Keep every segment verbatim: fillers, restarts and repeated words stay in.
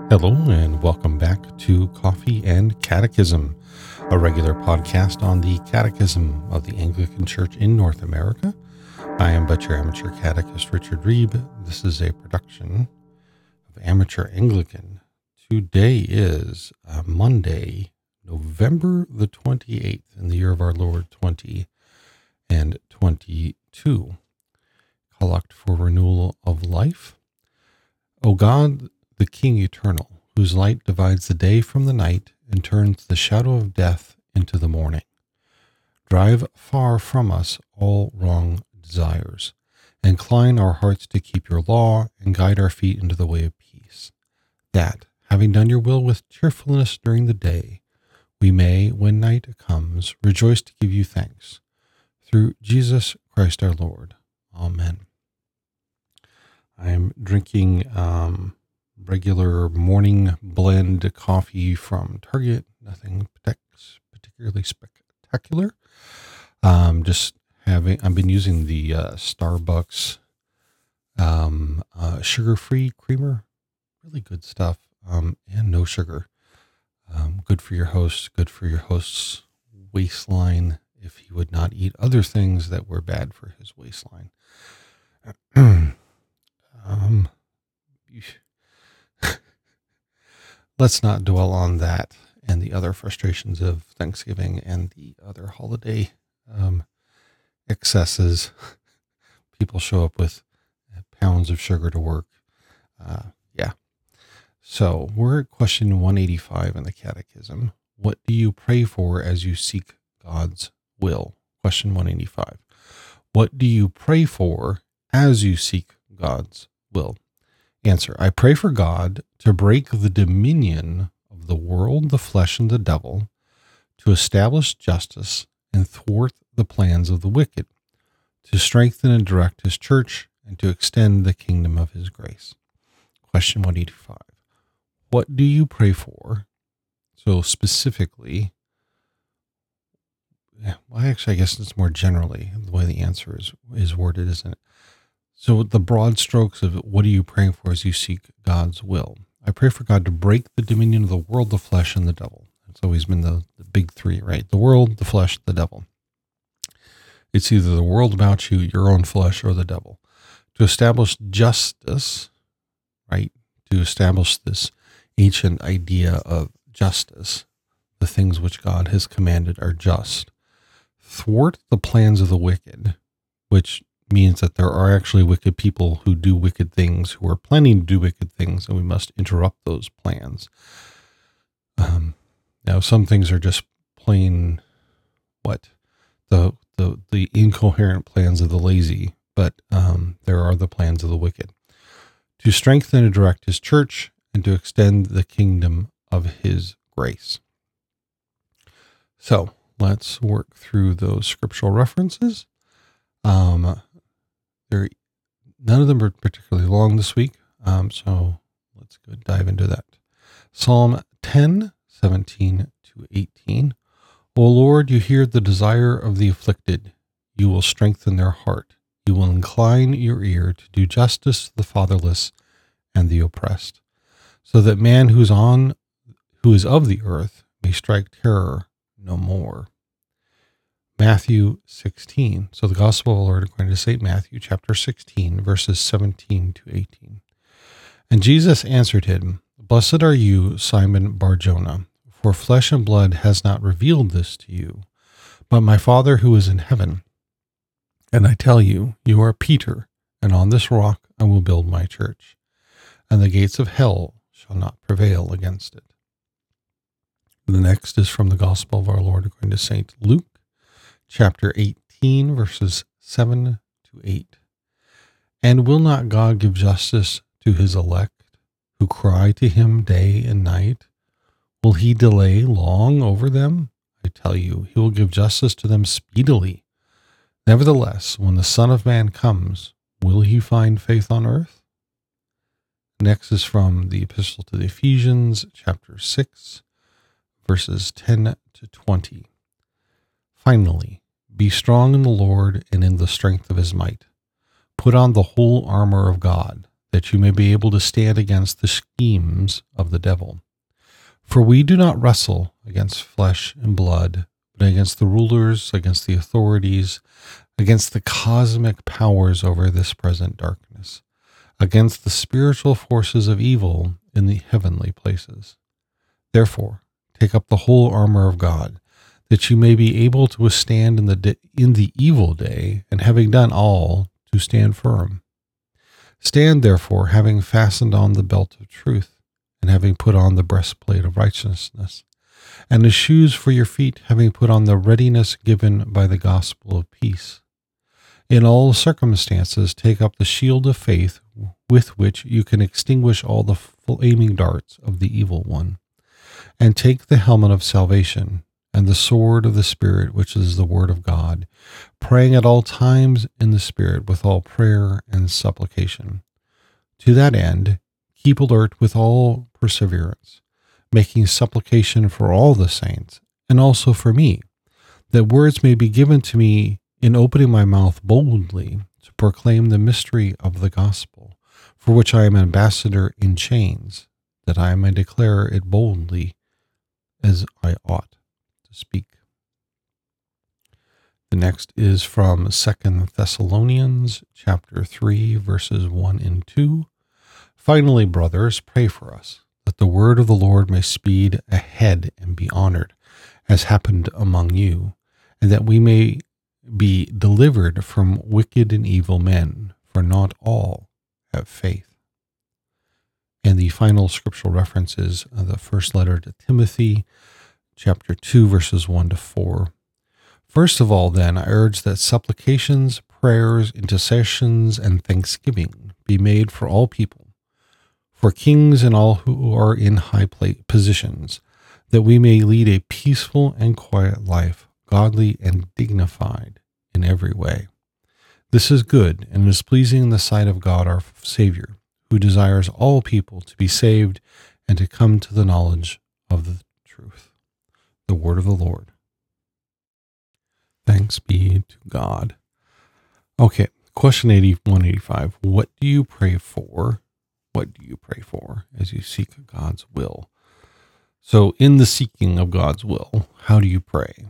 Hello, and welcome back to Coffee and Catechism, a regular podcast on the Catechism of the Anglican Church in North America. I am but your amateur catechist, Richard Reeb. This is a production of Amateur Anglican. Today is uh, Monday, November the twenty-eighth, in the year of our Lord twenty and twenty-two. Collect for renewal of life. O God, the King eternal, whose light divides the day from the night and turns the shadow of death into the morning, drive far from us all wrong desires, incline our hearts to keep your law, and guide our feet into the way of peace, that, having done your will with cheerfulness during the day, we may, when night comes, rejoice to give you thanks. Through Jesus Christ our Lord. Amen. I am drinking um, regular morning blend coffee from Target. Nothing particularly spectacular. Um, just having, I've been using the uh, Starbucks um, uh, sugar-free creamer. Really good stuff, um, and no sugar. Um, good for your host. Good for your host's waistline if he would not eat other things that were bad for his waistline. Um, let's not dwell on that and the other frustrations of Thanksgiving and the other holiday um, excesses. People show up with pounds of sugar to work. Uh, yeah. So we're at question one eighty-five in the Catechism. What do you pray for as you seek God's will? Question one eighty-five. What do you pray for as you seek God's will? Answer. I pray for God to break the dominion of the world, the flesh, and the devil, to establish justice and thwart the plans of the wicked, to strengthen and direct his church, and to extend the kingdom of his grace. Question one eighty-five. What do you pray for? So specifically, yeah, well, actually, I guess it's more generally the way the answer is, is worded, isn't it? So the broad strokes of what are you praying for as you seek God's will? I pray for God to break the dominion of the world, the flesh, and the devil. It's always been the, the big three, right? The world, the flesh, the devil. It's either the world about you, your own flesh, or the devil. To establish justice, right? To establish this ancient idea of justice. The things which God has commanded are just. Thwart the plans of the wicked, which means that there are actually wicked people who do wicked things, who are planning to do wicked things, and we must interrupt those plans. Um, now, some things are just plain, what, the the the incoherent plans of the lazy, but um, there are the plans of the wicked. To strengthen and direct his church, and to extend the kingdom of his grace. So, let's work through those scriptural references. Um, They're, none of them are particularly long this week, um, so let's go dive into that. Psalm ten, seventeen to eighteen. O Lord, you hear the desire of the afflicted. You will strengthen their heart. You will incline your ear to do justice to the fatherless and the oppressed, so that man who's on, who is of the earth may strike terror no more. Matthew sixteen. So the Gospel of the Lord according to Saint Matthew, chapter sixteen, verses seventeen to eighteen. And Jesus answered him, Blessed are you, Simon Bar-Jonah, for flesh and blood has not revealed this to you, but my Father who is in heaven. And I tell you, you are Peter, and on this rock I will build my church, and the gates of hell shall not prevail against it. The next is from the Gospel of our Lord according to Saint Luke, chapter eighteen, verses seven to eight. And will not God give justice to his elect, who cry to him day and night? Will he delay long over them? I tell you, he will give justice to them speedily. Nevertheless, when the Son of Man comes, will he find faith on earth? Next is from the Epistle to the Ephesians, chapter six, verses ten to twenty. Finally, be strong in the Lord and in the strength of his might. Put on the whole armor of God, that you may be able to stand against the schemes of the devil. For we do not wrestle against flesh and blood, but against the rulers, against the authorities, against the cosmic powers over this present darkness, against the spiritual forces of evil in the heavenly places. Therefore, take up the whole armor of God, that you may be able to withstand in the di- in the evil day, and having done all, to stand firm. Stand therefore, having fastened on the belt of truth, and having put on the breastplate of righteousness, and the shoes for your feet, having put on the readiness given by the gospel of peace. In all circumstances, take up the shield of faith, with which you can extinguish all the flaming darts of the evil one, and take the helmet of salvation, and the sword of the Spirit, which is the word of God, praying at all times in the Spirit with all prayer and supplication. To that end, keep alert with all perseverance, making supplication for all the saints, and also for me, that words may be given to me in opening my mouth boldly to proclaim the mystery of the gospel, for which I am ambassador in chains, that I may declare it boldly as I ought to speak. The next is from Second Thessalonians chapter three, verses one and two. Finally, brothers, pray for us, that the word of the Lord may speed ahead and be honored, as happened among you, and that we may be delivered from wicked and evil men, for not all have faith. And the final scriptural reference is the first letter to Timothy, chapter two, verses one to four. First of all, then, I urge that supplications, prayers, intercessions, and thanksgiving be made for all people, for kings and all who are in high positions, that we may lead a peaceful and quiet life, godly and dignified in every way. This is good and is pleasing in the sight of God our Savior, who desires all people to be saved and to come to the knowledge of the truth. The word of the Lord. Thanks be to God. Okay, question eighty-one eighty-five. What do you pray for? What do you pray for as you seek God's will? So in the seeking of God's will, how do you pray?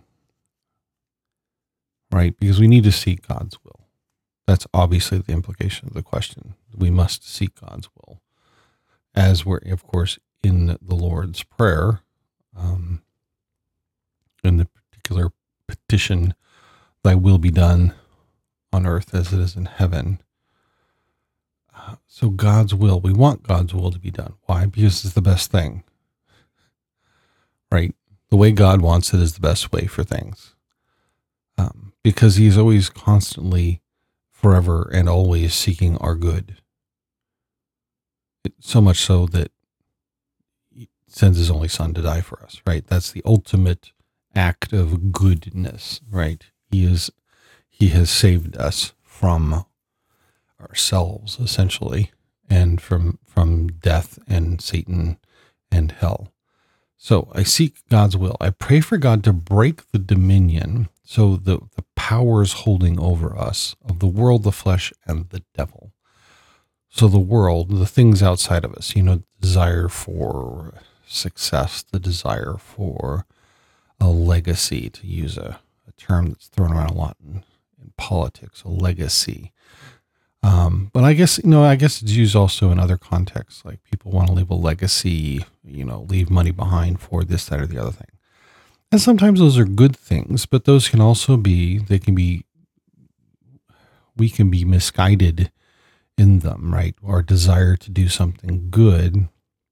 Right? Because we need to seek God's will. That's obviously the implication of the question. We must seek God's will. As we're, of course, in the Lord's Prayer, um, in the particular petition, thy will be done on earth as it is in heaven. Uh, so God's will, we want God's will to be done. Why? Because it's the best thing. Right? The way God wants it is the best way for things. Um, because he's always constantly, forever and always seeking our good. It, so much so that he sends his only son to die for us, right? That's the ultimate act of goodness, right? He is, he has saved us from ourselves, essentially, and from, from death and Satan and hell. So I seek God's will. I pray for God to break the dominion, so the, the powers holding over us of the world, the flesh, and the devil. So the world, the things outside of us, you know, desire for success, the desire for a legacy, to use a, a term that's thrown around a lot in, in politics, a legacy. Um, but I guess, you know, I guess it's used also in other contexts, like people want to leave a legacy, you know, leave money behind for this, that, or the other thing. And sometimes those are good things, but those can also be, they can be, we can be misguided in them, right? Our desire to do something good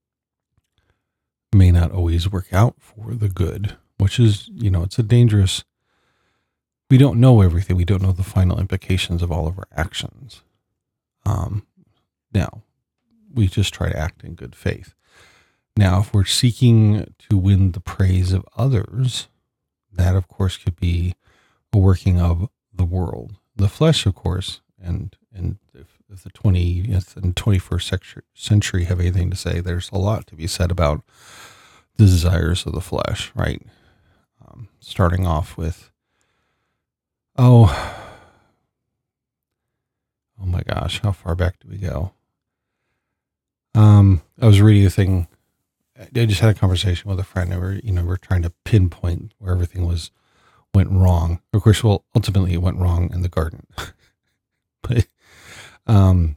may not always work out for the good, which is, you know, it's a dangerous, we don't know everything. We don't know the final implications of all of our actions. Um, now, we just try to act in good faith. Now, if we're seeking to win the praise of others, that, of course, could be a working of the world. The flesh, of course, and and if, if the twentieth and twenty-first century have anything to say, there's a lot to be said about the desires of the flesh, right? Um, starting off with, oh, oh my gosh, how far back do we go? Um, I was reading a thing. I just had a conversation with a friend, and we're, you know, we're trying to pinpoint where everything was went wrong. Of course, well, ultimately it went wrong in the garden, but, um,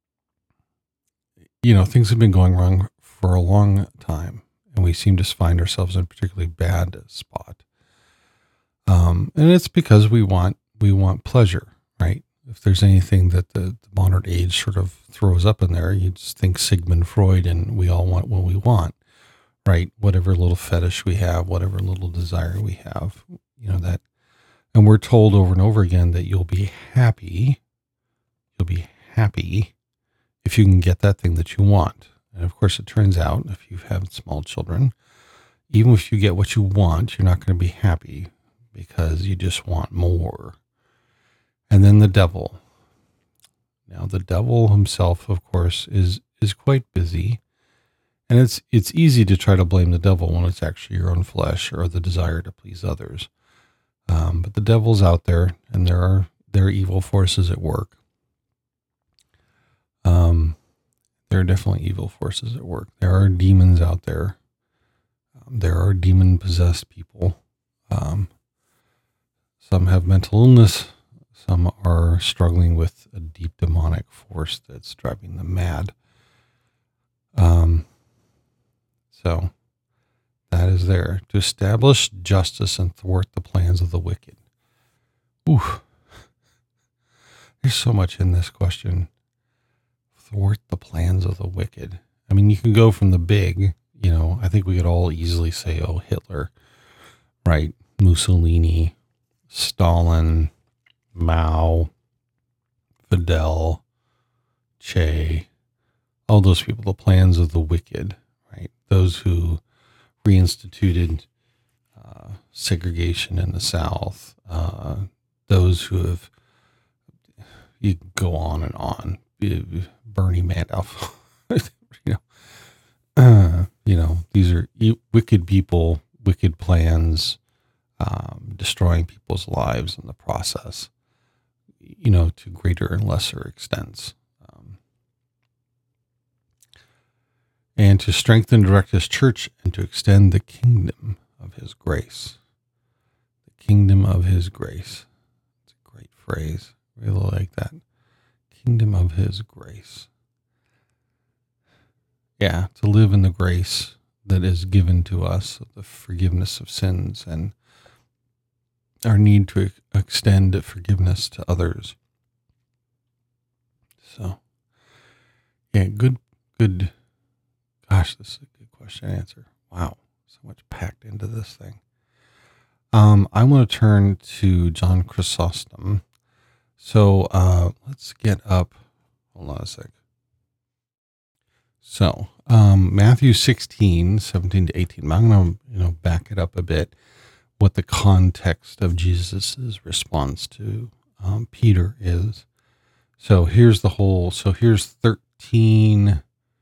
you know, things have been going wrong for a long time, and we seem to find ourselves in a particularly bad spot. Um, and it's because we want, we want pleasure, right? If there's anything that the, the modern age sort of throws up in there, you just think Sigmund Freud, and we all want what we want, right? Whatever little fetish we have, whatever little desire we have, you know, that, and we're told over and over again that you'll be happy, you'll be happy if you can get that thing that you want. And of course, it turns out if you have small children, even if you get what you want, you're not going to be happy because you just want more. And then the devil. Now, the devil himself, of course, is is quite busy. And it's it's easy to try to blame the devil when it's actually your own flesh or the desire to please others. Um, but the devil's out there, and there are there are evil forces at work. Um, there are definitely evil forces at work. There are demons out there. Um, there are demon-possessed people. Um, some have mental illness. Some are struggling with a deep demonic force that's driving them mad. Um, so that is there to establish justice and thwart the plans of the wicked. Ooh, there's so much in this question. Thwart the plans of the wicked. I mean, you can go from the big, you know, I think we could all easily say, oh, Hitler, right? Mussolini, Stalin, Mao, Fidel, Che, all those people, the plans of the wicked, right? Those who reinstituted uh, segregation in the South, uh, those who have, you go on and on, Bernie Madoff, you know, uh, you know, these are wicked people, wicked plans, um, destroying people's lives in the process, you know, to greater and lesser extents. Um, and to strengthen and direct his church and to extend the kingdom of his grace. The kingdom of his grace. It's a great phrase. Really like that. Kingdom of his grace. Yeah, to live in the grace that is given to us, the forgiveness of sins and our need to extend forgiveness to others. So, yeah, good, good. Gosh, this is a good question and answer. Wow, so much packed into this thing. Um, I want to turn to John Chrysostom. So uh, let's get up. Hold on a sec. So um, Matthew sixteen, seventeen to eighteen. I'm going to you know back it up a bit. What the context of Jesus's response to um, Peter is. So here's the whole. So here's thirteen,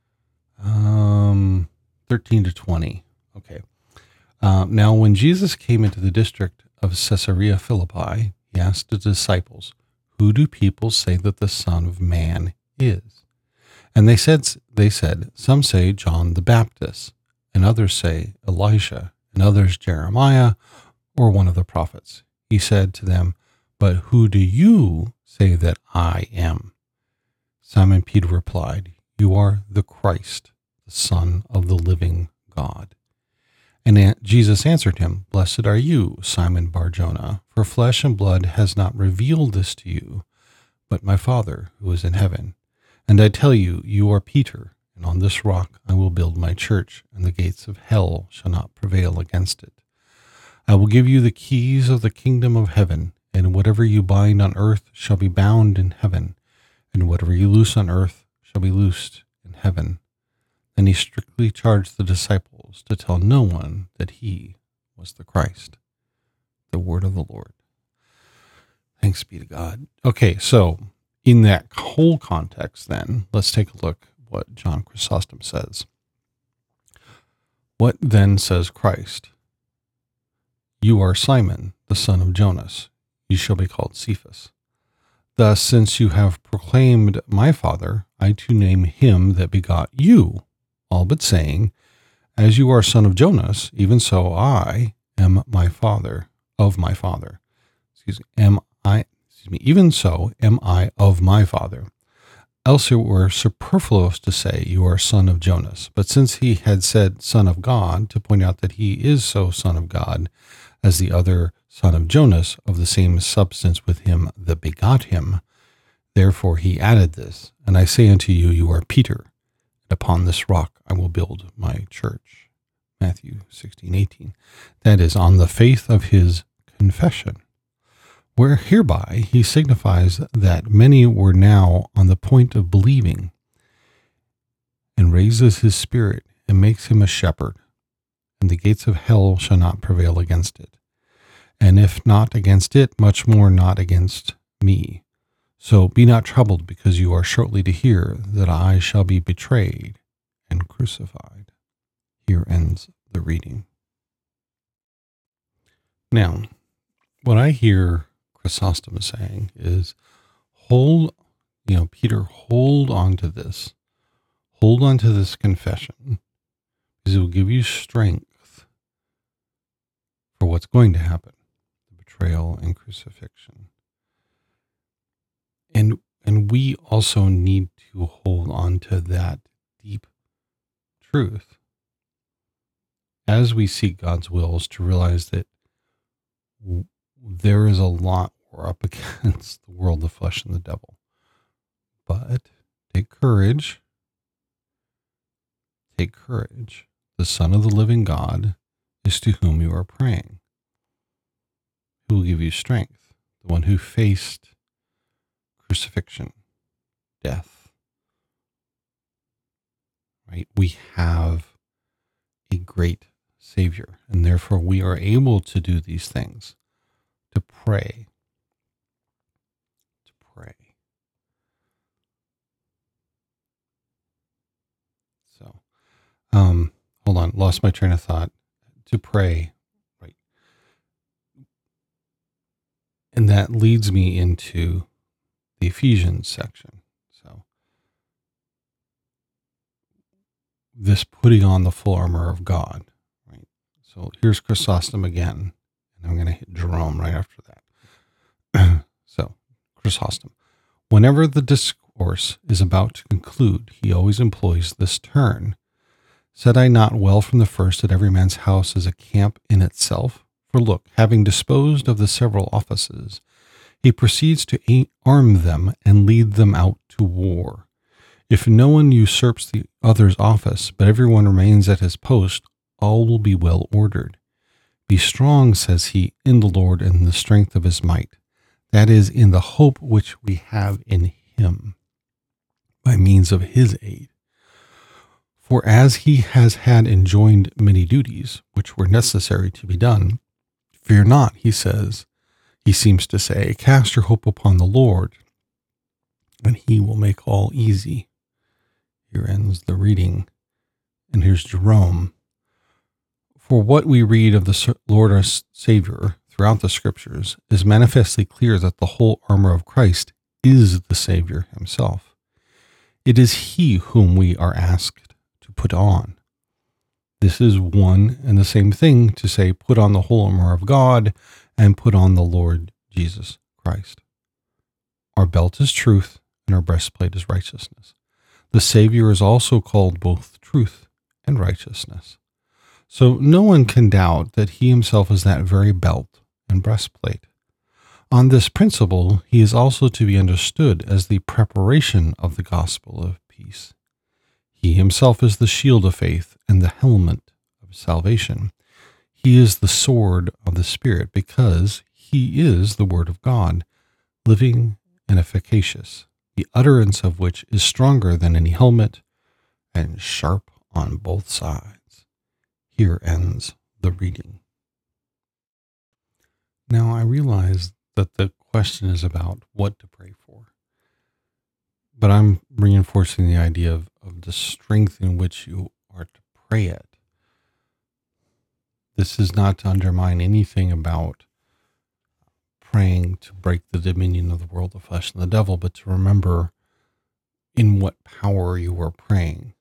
um, thirteen to twenty. Okay. Uh, now, when Jesus came into the district of Caesarea Philippi, he asked the disciples, "Who do people say that the Son of Man is?" And they said, "They said, some say John the Baptist, and others say Elijah, and others Jeremiah, or one of the prophets." He said to them, "But who do you say that I am?" Simon Peter replied, "You are the Christ, the Son of the living God." And Jesus answered him, "Blessed are you, Simon Bar-Jonah, for flesh and blood has not revealed this to you, but my Father who is in heaven. And I tell you, you are Peter, and on this rock I will build my church, and the gates of hell shall not prevail against it. I will give you the keys of the kingdom of heaven, and whatever you bind on earth shall be bound in heaven, and whatever you loose on earth shall be loosed in heaven." Then he strictly charged the disciples to tell no one that he was the Christ. The word of the Lord. Thanks be to God. Okay, so in that whole context, then, let's take a look what John Chrysostom says. What then says Christ? "You are Simon, the son of Jonas. You shall be called Cephas." Thus, since you have proclaimed my Father, I too name him that begot you, all but saying, as you are son of Jonas, even so I am my Father, of my Father. Excuse me, am I, excuse me, even so am I of my Father. Else it were superfluous to say you are son of Jonas. But since he had said son of God, to point out that he is so son of God, as the other son of Jonas, of the same substance with him that begot him, therefore he added this, and I say unto you, you are Peter, and upon this rock I will build my church. Matthew sixteen eighteen. That is, on the faith of his confession, where hereby he signifies that many were now on the point of believing, and raises his spirit and makes him a shepherd, and the gates of hell shall not prevail against it. And if not against it, much more not against me. So be not troubled, because you are shortly to hear that I shall be betrayed and crucified. Here ends the reading. Now, what I hear Chrysostom saying is, hold, you know, Peter, hold on to this. Hold on to this confession, because it will give you strength for what's going to happen, the betrayal and crucifixion. And and we also need to hold on to that deep truth as we seek God's will, is to realize that w- there is a lot we're up against: the world, the flesh, and the devil. But take courage. Take courage. The Son of the living God is to whom you are praying, who will give you strength, the one who faced crucifixion, death. Right? We have a great Savior, and therefore we are able to do these things, to pray, to pray. So, um, hold on, lost my train of thought. To pray, right? And that leads me into the Ephesians section. So, this putting on the full armor of God, right? So here's Chrysostom again, and I'm going to hit Jerome right after that. So, Chrysostom. Whenever the discourse is about to conclude, he always employs this turn. Said I not well from the first that every man's house is a camp in itself? For look, having disposed of the several offices, he proceeds to arm them and lead them out to war. If no one usurps the other's office, but everyone remains at his post, all will be well ordered. Be strong, says he, in the Lord and in the strength of his might. That is, in the hope which we have in him, by means of his aid. For as he has had enjoined many duties, which were necessary to be done, fear not, he says, he seems to say, cast your hope upon the Lord, and he will make all easy. Here ends the reading. And here's Jerome. For what we read of the Lord our Savior throughout the Scriptures is manifestly clear that the whole armor of Christ is the Savior himself. It is he whom we are asked to put on. This is one and the same thing to say, put on the whole armor of God and put on the Lord Jesus Christ. Our belt is truth and our breastplate is righteousness. The Savior is also called both truth and righteousness. So no one can doubt that he himself is that very belt and breastplate. On this principle, he is also to be understood as the preparation of the gospel of peace. He himself is the shield of faith and the helmet of salvation. He is the sword of the Spirit because he is the word of God, living and efficacious, the utterance of which is stronger than any helmet and sharp on both sides. Here ends the reading. Now I realize that the question is about what to pray for, but I'm reinforcing the idea of, of the strength in which you are to pray it. This is not to undermine anything about praying to break the dominion of the world, the flesh, and the devil, but to remember in what power you were praying.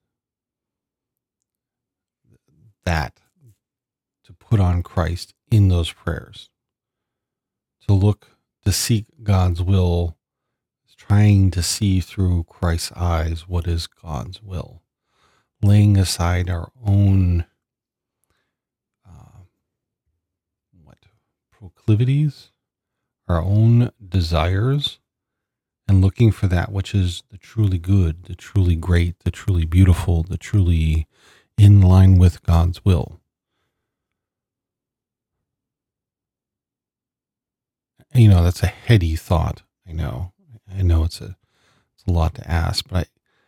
That, to put on Christ in those prayers, to look, to seek God's will, trying to see through Christ's eyes what is God's will, laying aside our own uh, what proclivities, our own desires, and looking for that which is the truly good, the truly great, the truly beautiful, the truly in line with God's will. You know, that's a heady thought. I know. I know it's a it's a lot to ask, but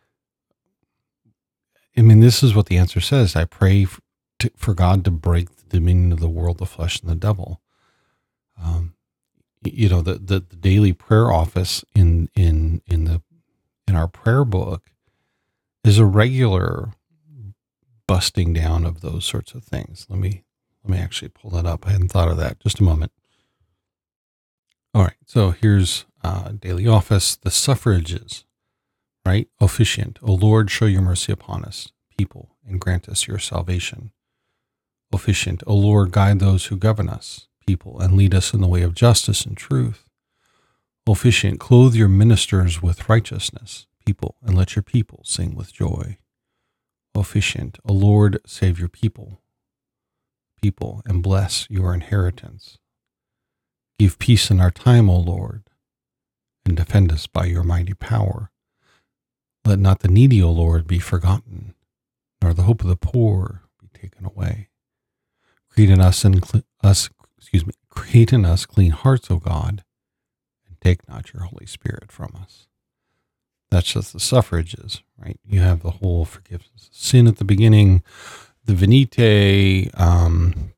I I mean, this is what the answer says. I pray for, to, for God to break the dominion of the world, the flesh, and the devil. Um, you know, the, the, the daily prayer office in, in, in the, in our prayer book is a regular busting down of those sorts of things. Let me, let me actually pull that up. I hadn't thought of that. Just a moment. All right. So here's uh daily office, the suffrages, right? Officiant. O Lord, show your mercy upon us, people, and grant us your salvation. Officiant. O Lord, guide those who govern us, people, and lead us in the way of justice and truth. Officiant. Clothe your ministers with righteousness, people, and let your people sing with joy. Officiant. O Lord, save your people, people, and bless your inheritance. Give peace in our time, O Lord, and defend us by your mighty power. Let not the needy, O Lord, be forgotten, nor the hope of the poor be taken away. Create in us and cl- us, excuse me, create in us clean hearts, O God, and take not your Holy Spirit from us. That's just the suffrages, right? You have the whole forgiveness of sin at the beginning, the Venite, um,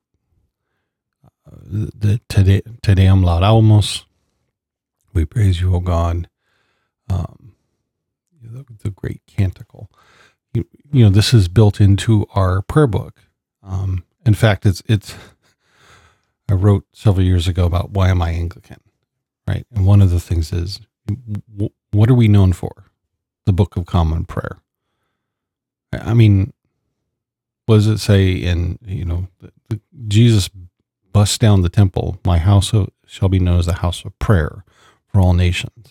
the Te Deum Laudamus. We praise you, O God. Um, the, the great canticle. You, you know, this is built into our prayer book. Um, in fact, it's, it's, I wrote several years ago about why am I Anglican, right? And one of the things is, w- what are we known for? The Book of Common Prayer. I mean, what does it say in, you know, the, the, Jesus busts down the temple, my house shall be known as the house of prayer for all nations.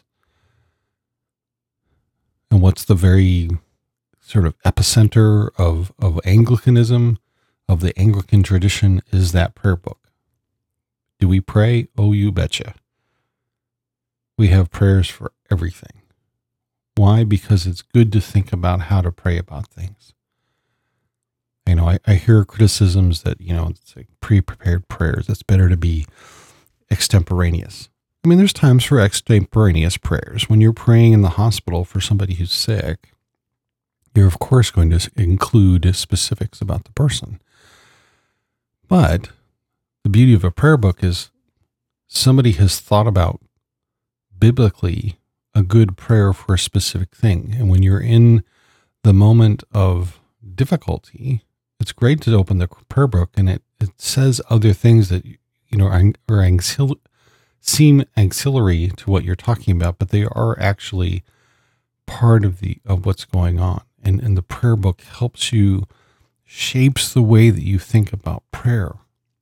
And what's the very sort of epicenter of, of Anglicanism, of the Anglican tradition, is that prayer book. Do we pray? Oh, you betcha. We have prayers for everything. Why? Because it's good to think about how to pray about things. You know, I, I hear criticisms that, you know, it's like pre-prepared prayers. It's better to be extemporaneous. I mean, there's times for extemporaneous prayers. When you're praying in the hospital for somebody who's sick, you're of course going to include specifics about the person. But the beauty of a prayer book is somebody has thought about biblically a good prayer for a specific thing. And when you're in the moment of difficulty, it's great to open the prayer book and it, it says other things that, you know, are, are auxil- seem auxiliary to what you're talking about, but they are actually part of the, of what's going on. And, and the prayer book helps you, shapes the way that you think about prayer.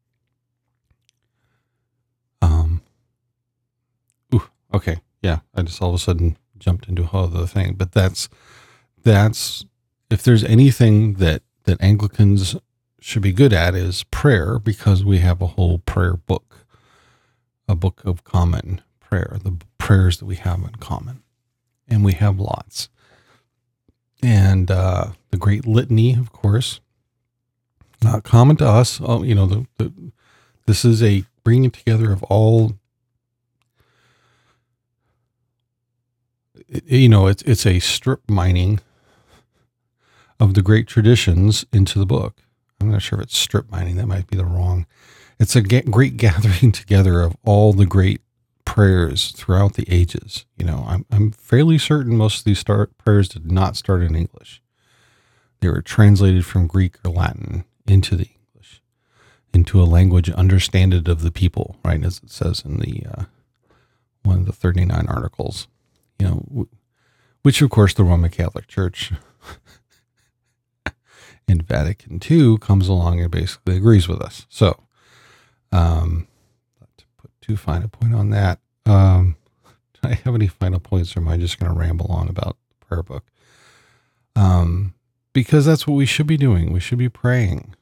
Um, ooh, okay. Yeah. I just all of a sudden jumped into a whole other thing, but that's, that's, if there's anything that, that Anglicans should be good at is prayer, because we have a whole prayer book, a book of common prayer, the prayers that we have in common, and we have lots. And, uh, the great litany, of course, not common to us. Oh, you know, the, the, this is a bringing together of all, you know, it's, it's a strip mining of the great traditions into the book. I'm not sure if it's strip mining. That might be the wrong. It's a great gathering together of all the great prayers throughout the ages. You know, I'm, I'm fairly certain most of these start prayers did not start in English. They were translated from Greek or Latin into the English, into a language understanded of the people, right? As it says in the, uh, one of the thirty-nine articles, you know, which of course the Roman Catholic Church in Vatican two comes along and basically agrees with us. So, um, to put too fine a point on that, um, do I have any final points, or am I just going to ramble on about the prayer book? Um, because that's what we should be doing. We should be praying.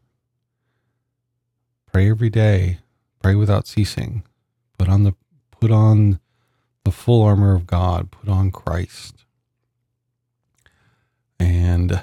Pray every day. Pray without ceasing. Put on the put on the full armor of God. Put on Christ. And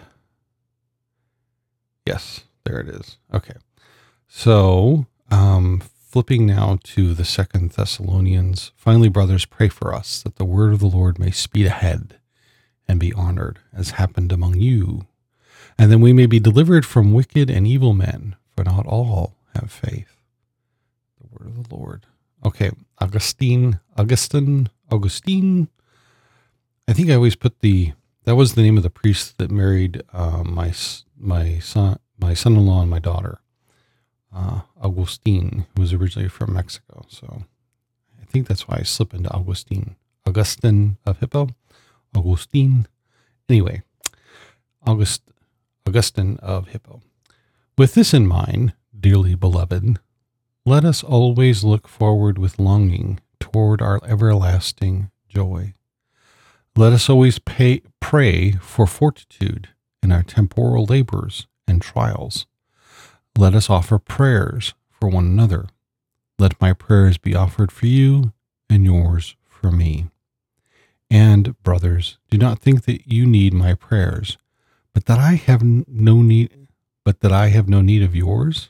yes, there it is. Okay. So, um, flipping now to the Second Thessalonians. Finally, brothers, pray for us that the word of the Lord may speed ahead and be honored, as happened among you, and then we may be delivered from wicked and evil men, for not all have faith. The word of the Lord. Okay, Augustine, Augustine, Augustine. I think I always put the, that was the name of the priest that married uh, my my son, my son-in-law and my daughter, uh, Augustine, who was originally from Mexico. So I think that's why I slip into Augustine, Augustine of Hippo, Augustine. Anyway, August, Augustine of Hippo. With this in mind, dearly beloved, let us always look forward with longing toward our everlasting joy. Let us always pay, pray for fortitude in our temporal labors and trials. Let us offer prayers for one another. Let my prayers be offered for you and yours for me. And, brothers, do not think that you need my prayers, but that I have no need, but that I have no need of yours.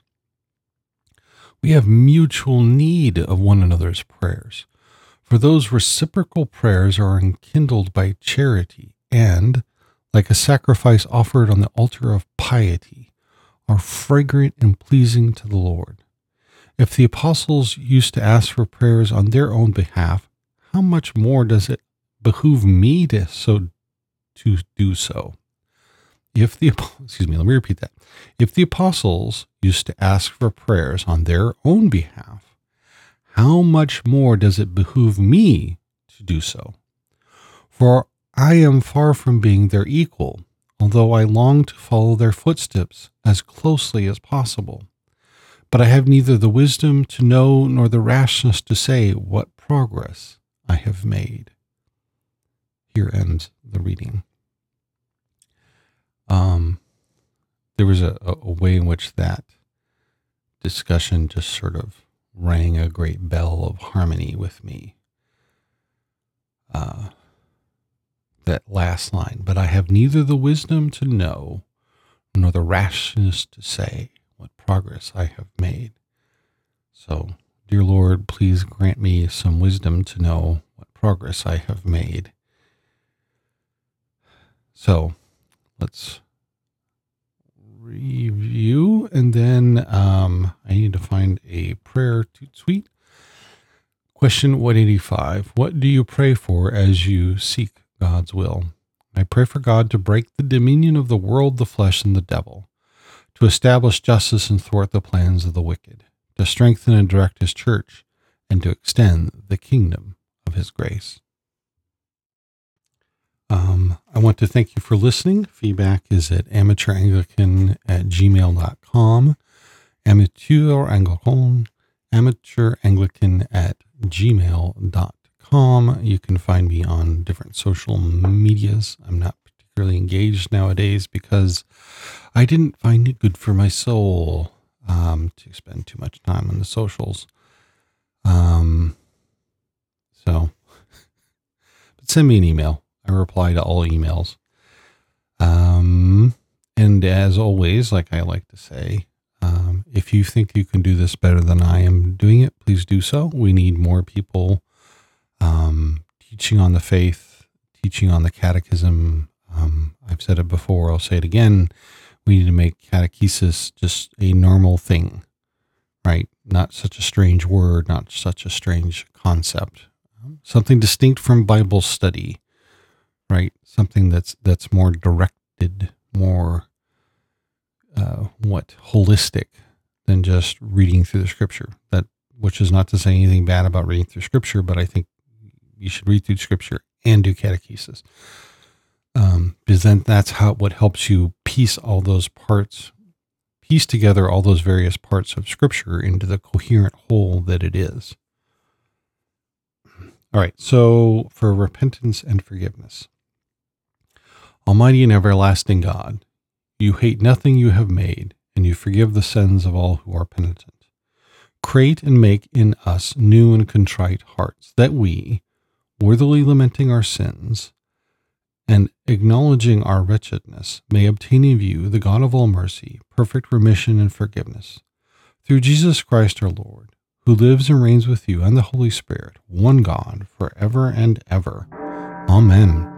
We have mutual need of one another's prayers, for those reciprocal prayers are enkindled by charity and, like a sacrifice offered on the altar of piety, are fragrant and pleasing to the Lord. If the apostles used to ask for prayers on their own behalf, how much more does it behoove me to so to do so? If the excuse me, let me repeat that. If the apostles used to ask for prayers on their own behalf, how much more does it behoove me to do so? For I am far from being their equal, although I long to follow their footsteps as closely as possible. But I have neither the wisdom to know nor the rashness to say what progress I have made. Here ends the reading. Um, there was a, a way in which that discussion just sort of rang a great bell of harmony with me. Uh, that last line, but I have neither the wisdom to know nor the rashness to say what progress I have made. So, dear Lord, please grant me some wisdom to know what progress I have made. So, let's review, and then um, I need to find a prayer to tweet. Question one eighty-five. What do you pray for as you seek God's will? I pray for God to break the dominion of the world, the flesh, and the devil, to establish justice and thwart the plans of the wicked, to strengthen and direct his church, and to extend the kingdom of his grace. Um, I want to thank you for listening. Feedback is at amateuranglican at gmail dot com, amateuranglican, amateuranglican at gmail dot com. You can find me on different social medias. I'm not particularly engaged nowadays because I didn't find it good for my soul um, to spend too much time on the socials. Um, so, but send me an email. I reply to all emails. Um, and as always, like I like to say, um, if you think you can do this better than I am doing it, please do so. We need more people um, teaching on the faith, teaching on the catechism. Um, I've said it before, I'll say it again. We need to make catechesis just a normal thing, right? Not such a strange word, not such a strange concept. Um, something distinct from Bible study. Right, something that's that's more directed, more uh, what holistic than just reading through the Scripture. That, which is not to say anything bad about reading through Scripture, but I think you should read through Scripture and do catechesis. Um, because then that's how, what helps you piece all those parts, piece together all those various parts of Scripture into the coherent whole that it is. All right, so for repentance and forgiveness. Almighty and everlasting God, you hate nothing you have made, and you forgive the sins of all who are penitent. Create and make in us new and contrite hearts, that we, worthily lamenting our sins and acknowledging our wretchedness, may obtain of you, the God of all mercy, perfect remission and forgiveness. Through Jesus Christ our Lord, who lives and reigns with you and the Holy Spirit, one God, forever and ever. Amen.